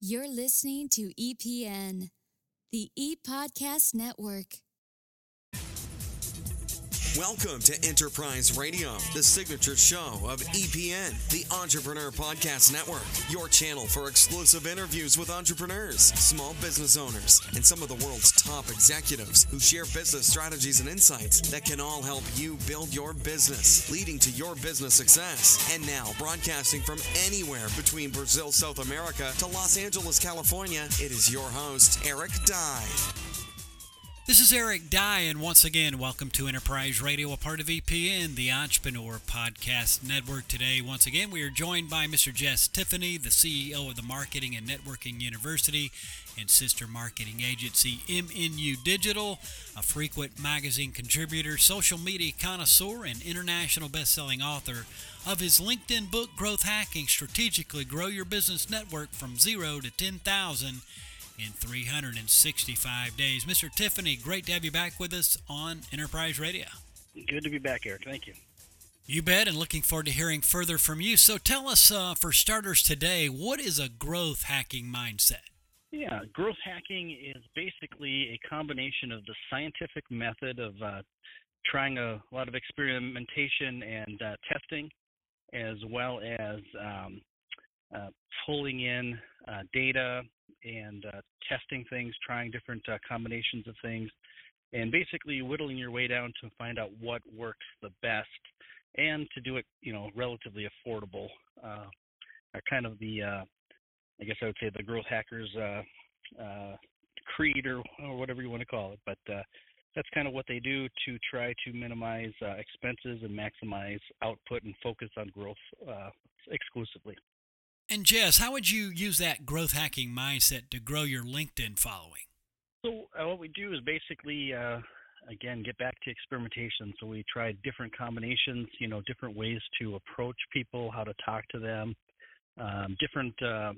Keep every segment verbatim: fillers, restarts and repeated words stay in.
You're listening to E P N, the E-Podcast Network. Welcome to Enterprise Radio, the signature show of E P N, the Entrepreneur Podcast Network, your channel for exclusive interviews with entrepreneurs, small business owners, and some of the world's top executives who share business strategies and insights that can all help you build your business, leading to your business success. And now, broadcasting from anywhere between Brazil, South America to Los Angeles, California, it is your host, Eric Dye. This is Eric Dye, and once again, welcome to Enterprise Radio, a part of E P N, the Entrepreneur Podcast Network. Today, once again, we are joined by Mister Jess Tiffany, the C E O of the Marketing and Networking University and sister marketing agency M N U Digital, a frequent magazine contributor, social media connoisseur, and international best-selling author of his LinkedIn book, Growth Hacking: Strategically Grow Your Business Network from Zero to ten thousand in three hundred sixty-five days. Mister Tiffany, great to have you back with us on Enterprise Radio. Good to be back, Eric. Thank you. You bet, and looking forward to hearing further from you. So tell us, uh, for starters today, what is a growth hacking mindset? Yeah, growth hacking is basically a combination of the scientific method of uh, trying a lot of experimentation and uh, testing, as well as um, uh, pulling in uh, data and uh, testing things, trying different uh, combinations of things, and basically whittling your way down to find out what works the best, and to do it, you know, relatively affordable. Uh, are kind of the, uh, I guess I would say, the growth hackers' uh, uh, creed, or, or whatever you want to call it. But uh, that's kind of what they do to try to minimize uh, expenses and maximize output and focus on growth uh, exclusively. And Jess, how would you use that growth hacking mindset to grow your LinkedIn following? So uh, what we do is basically, uh, again, get back to experimentation. So we try different combinations, you know, different ways to approach people, how to talk to them, um, different, uh,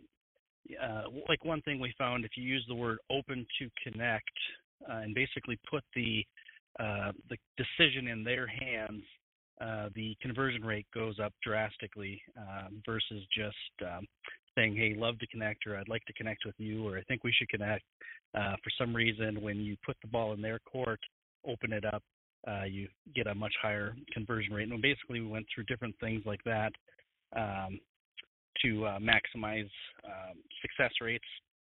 uh, like one thing we found, if you use the word open to connect uh, and basically put the, uh, the decision in their hands, Uh, the conversion rate goes up drastically uh, versus just um, saying, hey, love to connect, or I'd like to connect with you, or I think we should connect. Uh, for some reason, when you put the ball in their court, open it up, uh, you get a much higher conversion rate. And basically, we went through different things like that um, to uh, maximize um, success rates,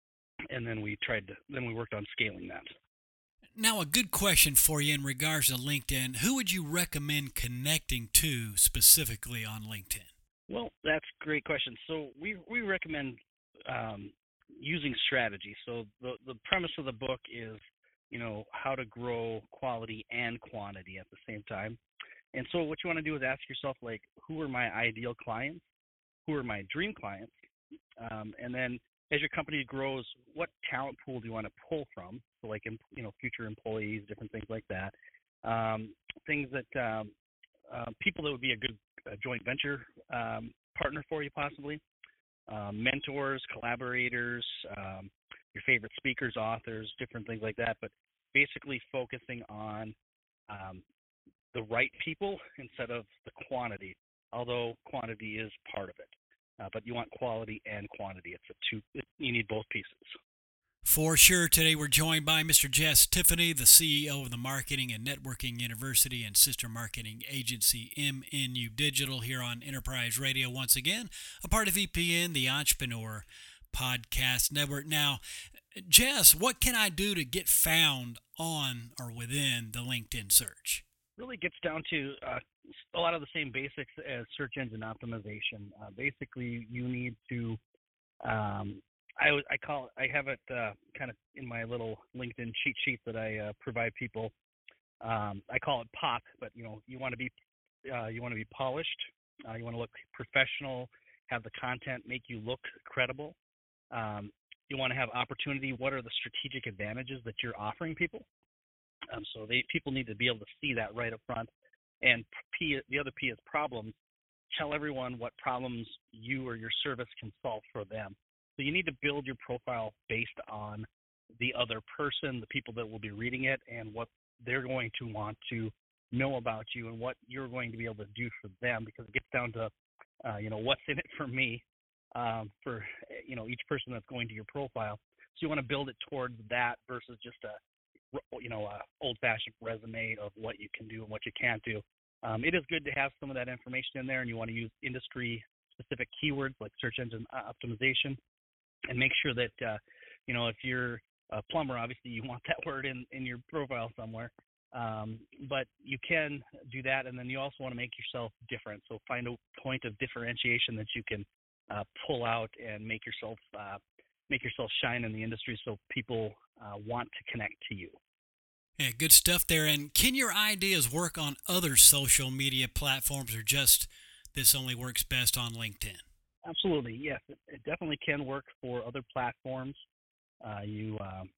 and then we tried to, then we worked on scaling that. Now, a good question for you in regards to LinkedIn. Who would you recommend connecting to specifically on LinkedIn? Well, that's a great question. So we we recommend um, using strategy. So the, the premise of the book is, you know, how to grow quality and quantity at the same time. And so what you want to do is ask yourself, like, who are my ideal clients? Who are my dream clients? Um, and then as your company grows, what talent pool do you want to pull from? So like, you know, future employees, different things like that. Um, things that um, uh, people that would be a good uh, joint venture um, partner for you, possibly. Um, mentors, collaborators, um, your favorite speakers, authors, different things like that. But basically focusing on um, the right people instead of the quantity, although quantity is part of it. Uh, but you want quality and quantity. It's a two. It, you need both pieces. For sure. Today we're joined by Mister Jess Tiffany, the C E O of the Marketing and Networking University and sister marketing agency M N U Digital, here on Enterprise Radio once again, a part of E P N, the Entrepreneur Podcast Network. Now, Jess, what can I do to get found on or within the LinkedIn search? Really gets down to uh, a lot of the same basics as search engine optimization. Uh, basically, you need to, um, I, I call I have it uh, kind of in my little LinkedIn cheat sheet that I uh, provide people. Um, I call it POP, but you know, you want to be, uh, you want to be polished. Uh, you want to look professional, have the content make you look credible. Um, you want to have opportunity. What are the strategic advantages that you're offering people? Um, so they, people need to be able to see that right up front. And P, the other P is problems. Tell everyone what problems you or your service can solve for them. So you need to build your profile based on the other person, the people that will be reading it, and what they're going to want to know about you and what you're going to be able to do for them, because it gets down to, uh, you know, what's in it for me um, for you know each person that's going to your profile. So you want to build it towards that versus just a you know a old-fashioned resume of what you can do and what you can't do. Um, it is good to have some of that information in there, and you want to use industry-specific keywords like search engine optimization, and make sure that uh, you know if you're a plumber, obviously you want that word in, in your profile somewhere. Um, but you can do that, and then you also want to make yourself different. So find a point of differentiation that you can uh, pull out and make yourself uh, make yourself shine in the industry, so people uh, want to connect to you. Yeah, good stuff there. And can your ideas work on other social media platforms, or just this only works best on LinkedIn? Absolutely, yes. It, it definitely can work for other platforms. Uh, you, um,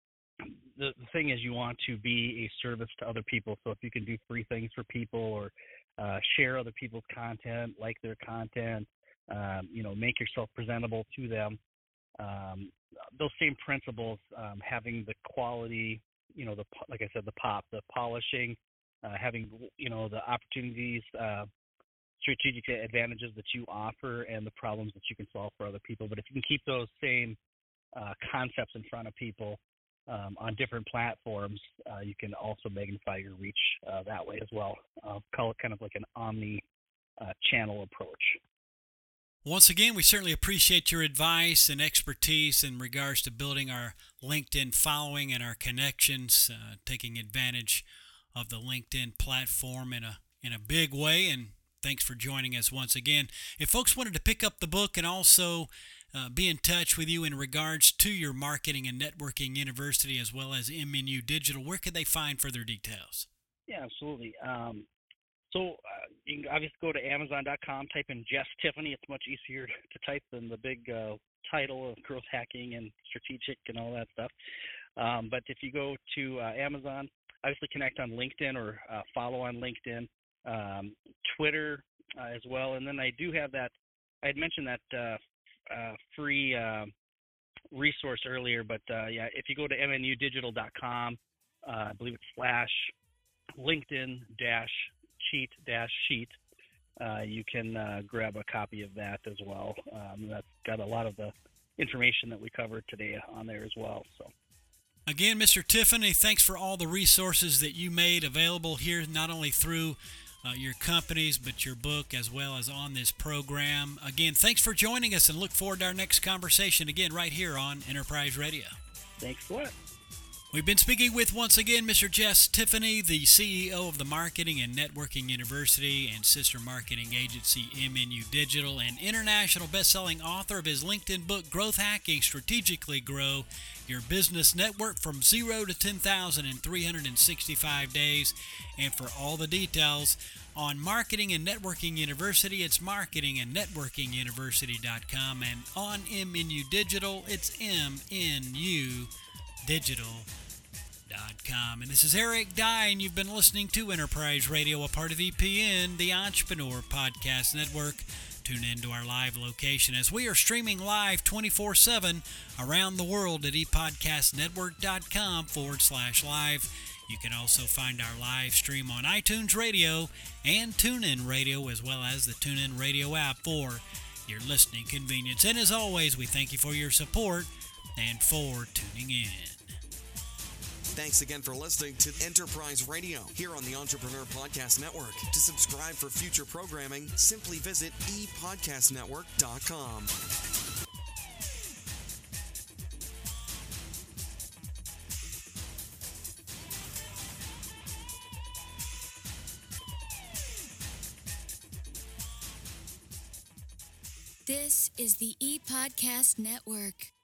the, the thing is, you want to be a service to other people. So if you can do free things for people, or uh, share other people's content, like their content, um, you know, make yourself presentable to them. Um, those same principles, um, having the quality, you know, the like I said, the pop, the polishing, uh, having you know the opportunities, uh, strategic advantages that you offer, and the problems that you can solve for other people. But if you can keep those same uh, concepts in front of people um, on different platforms, uh, you can also magnify your reach uh, that way as well. Uh, call it kind of like an omni-channel uh, approach. Once again, we certainly appreciate your advice and expertise in regards to building our LinkedIn following and our connections, uh, taking advantage of the LinkedIn platform in a in a big way. And thanks for joining us once again. If folks wanted to pick up the book and also uh, be in touch with you in regards to your Marketing and Networking University as well as M N U Digital, where could they find further details? Yeah, absolutely. Um, So uh, you can obviously go to amazon dot com, type in Jess Tiffany. It's much easier to type than the big uh, title of growth hacking and strategic and all that stuff. Um, but if you go to uh, Amazon, obviously connect on LinkedIn or uh, follow on LinkedIn, um, Twitter uh, as well. And then I do have that, I had mentioned that uh, uh, free uh, resource earlier, but uh, yeah, if you go to m n u digital dot com, uh, I believe it's slash LinkedIn dash cheat dash sheet, uh, you can uh, grab a copy of that as well. Um, that's got a lot of the information that we covered today on there as well. So, again, Mister Tiffany, thanks for all the resources that you made available here, not only through uh, your companies, but your book as well as on this program. Again, thanks for joining us, and look forward to our next conversation again right here on Enterprise Radio. Thanks a lot. We've been speaking with, once again, Mister Jess Tiffany, the C E O of the Marketing and Networking University and sister marketing agency M N U Digital, and international best-selling author of his LinkedIn book, Growth Hacking, Strategically Grow Your Business Network from zero to ten thousand in three hundred sixty-five days. And for all the details on Marketing and Networking University, it's marketing and networking university dot com, and on M N U Digital, it's M N U digital dot com. And this is Eric Dye, and you've been listening to Enterprise Radio, a part of E P N, the Entrepreneur Podcast Network. Tune in to our live location as we are streaming live twenty-four seven around the world at epodcastnetwork.com forward slash live. You can also find our live stream on iTunes Radio and TuneIn Radio, as well as the TuneIn Radio app for your listening convenience. And as always, we thank you for your support and for tuning in. Thanks again for listening to Enterprise Radio here on the Entrepreneur Podcast Network. To subscribe for future programming, simply visit e podcast network dot com. This is the ePodcast Network.